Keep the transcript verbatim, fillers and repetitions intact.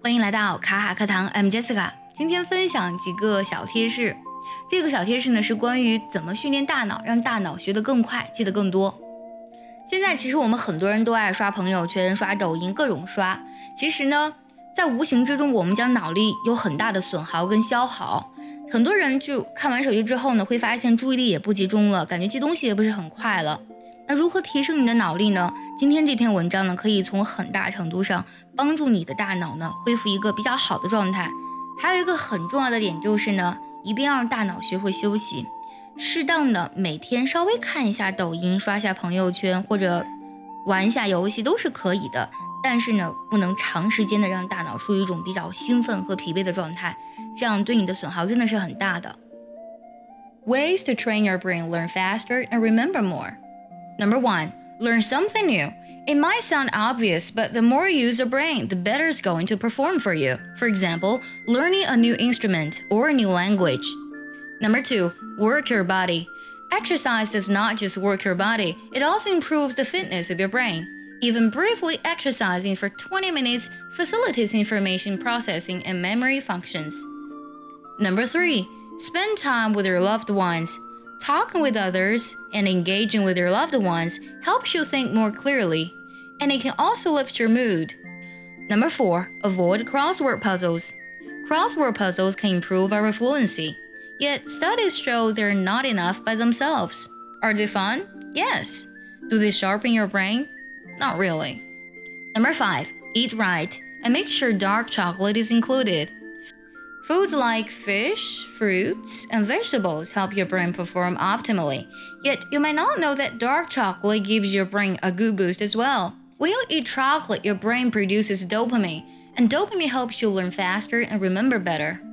欢迎来到卡卡课堂 ，I'm Jessica。今天分享几个小贴士。这个小贴士呢是关于怎么训练大脑，让大脑学得更快，记得更多。现在其实我们很多人都爱刷朋友圈、刷抖音，各种刷。其实呢，在无形之中，我们将脑力有很大的损耗跟消耗。很多人就看完手机之后呢，会发现注意力也不集中了，感觉记东西也不是很快了。那如何提升你的脑力呢？今天这篇文章呢，可以从很大程度上帮助你的大脑呢恢复一个比较好的状态。还有一个很重要的点就是呢，一定要让大脑学会休息，适当的每天稍微看一下抖音，刷下朋友圈或者玩一下游戏都是可以的。但是呢，不能长时间的让大脑处于一种比较兴奋和疲惫的状态，这样对你的损耗真的是很大的。Ways to train your brain, learn faster and remember more.Number one, learn something new. It might sound obvious, but the more you use your brain, the better it's going to perform for you. For example, learning a new instrument or a new language. Number two, work your body. Exercise does not just work your body, it also improves the fitness of your brain. Even briefly exercising for twenty minutes facilitates information processing and memory functions. Number three, spend time with your loved ones.Talking with others and engaging with your loved ones helps you think more clearly, and it can also lift your mood. Number four, avoid crossword puzzles. Crossword puzzles can improve our fluency, yet studies show they're not enough by themselves. Are they fun? Yes. Do they sharpen your brain? Not really. Number five, eat right, and make sure dark chocolate is included.Foods like fish, fruits, and vegetables help your brain perform optimally. Yet, you might not know that dark chocolate gives your brain a good boost as well. When you eat chocolate, your brain produces dopamine, and dopamine helps you learn faster and remember better.